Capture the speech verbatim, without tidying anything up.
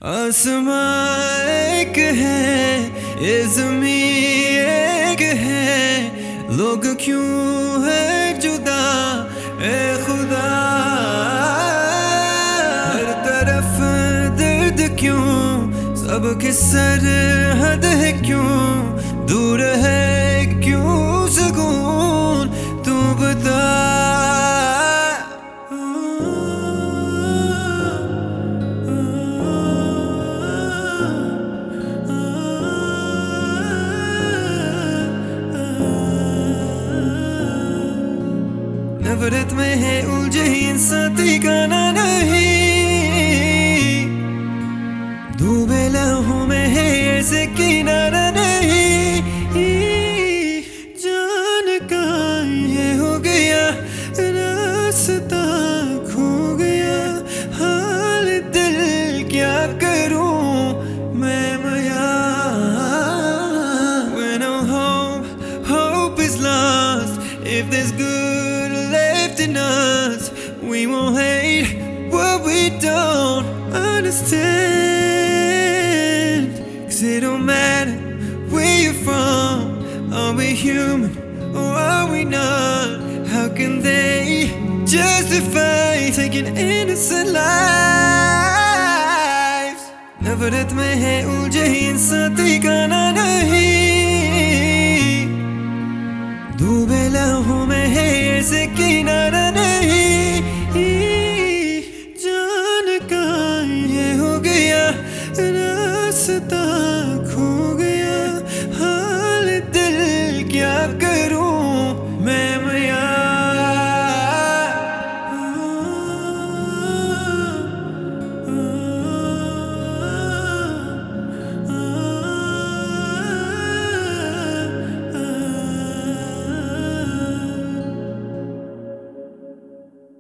आसमां एक है, ये ज़मीं एक है, लोग क्यों है जुदा ए खुदा। हर तरफ दर्द क्यों, सबके सरहद है क्यों, दूर है क्यों सुकून, तू बता। नफरत में है उलझे इंसान ठिकाना नहीं, डूबे लम्हों में है ऐसे किनारा नहीं। जान का ये हो गया, रास्ता खो गया, हाल दिल क्या करूं मैं मया। When all hope, hope is lost, if there's good left in us, we won't hate what we don't understand. 'Cause it don't matter where you're from, are we human or are we not? How can they justify taking innocent lives? नफरत में है उलझे इंसान ठिकाना